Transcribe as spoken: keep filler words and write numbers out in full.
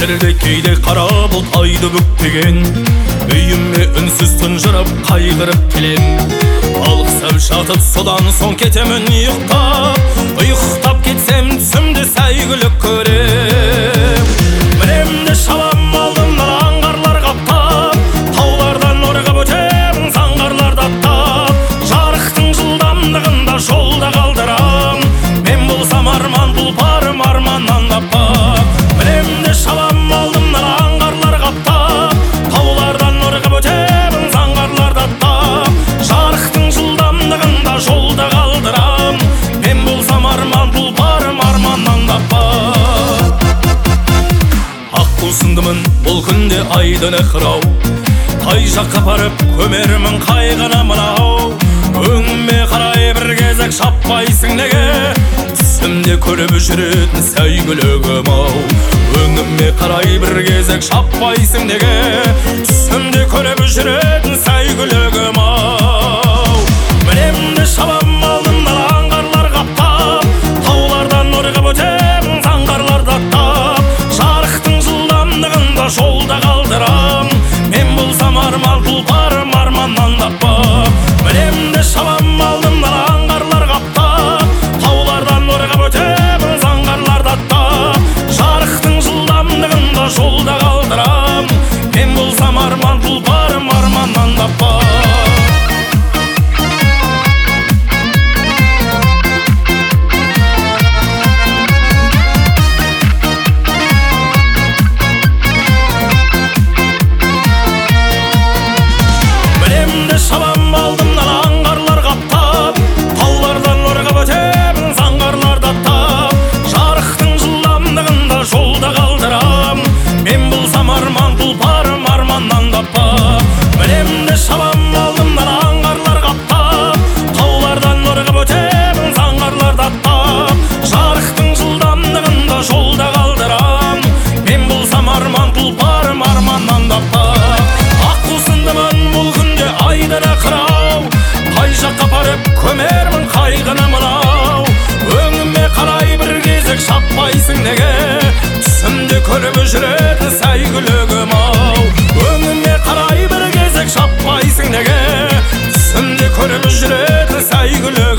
көтерді кейде қара бұлт айды бүктеген. Үйіме үнсіз тұнжырып қайғырып келем. Алқысып жатып содан соң кетемін ұйықтап. Ұйықтап кетсем түсімді сәйгүлік көрем. Мінемді шалам алдымнан аңғарлар қаптап, таулардан орғып өтемін заңғарларды аттап. Жарықтың жылдамдығында жолда қалдырам, мен болсам арман тұлпарым арманнан таппақ. Мінемді шалам алдымнан аңғарлар қаптап, таулардан орғып өтемін заңғарларды аттап. Жарықтың жылдамдығында жолда қалдырам, мен болсам арман тұлпарым арманнан таппақ. Аққусындымын бұл күнде айдыны қырау, қай жаққа барып көмермін қайғыны мынау. Өңіме қарай бір кезек шаппайсың неге, түсімде көріп жүретін сәйгүлігім ау. Өңіме қарай бір кезек шаппайсың неге, түсімде көріп жүретін сәйгүлігім ау. Мінемді шабам алдымнан аңғарлар қаптап, таулардан орғып өтемін заңғарларды аттап. Жарықтың жылдамдығында жолда қалдырам, мен болсам арман тұлпарым арманнан таппақ. Мінемді шабам алдымнан аңғарлар қаптап, таулардан орғып өтемін заңғарларды аттап. Жарықтың жылдамдығында жолда қалдырам, мен болсам арман тұлпарым арманнан таппақ. Шабам алдымнан аңғарлар қаптап, таулардан орғып өтемін заңғарларды аттап. Жарықтың жылдамдығында жолда қалдырам, мен болсам арман тұлпарым арманнан таппақ. Мінемді шабам алдымнан аңғарлар қаптап, таулардан орғып өтемін заңғарларды аттап. Жарықтың жылдамдығында жолда қалдырам, мен болсам арман тұлпарым арманнан таппақ. Аққусындымын бұл күнде айдыны қырау, қай жаққа барып көмермін қайғыны мынау. Өңіме қарай бір кезек шаппайсың неге, түсімде көріп жүретін сәйгүлігім ау. Өңіме қарай бір кезек шаппайсың неге, түсімде көріп жүретін сәйгүлігім